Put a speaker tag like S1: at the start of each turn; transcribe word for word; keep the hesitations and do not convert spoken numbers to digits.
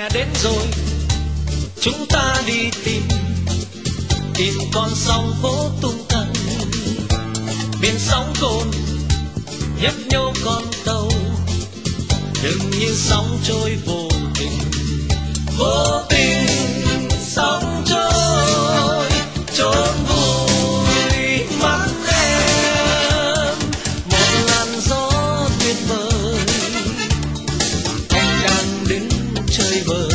S1: hè đến rồi, chúng ta đi tìm tìm con sóng vỗ tung tăng, biển sóng cồn nhấp nhô con tàu, đừng như sóng trôi vô tình, vô tình sóng trôi trốn vui mắt em, một làn gió tuyệt vời anh đang đứng chơi vời.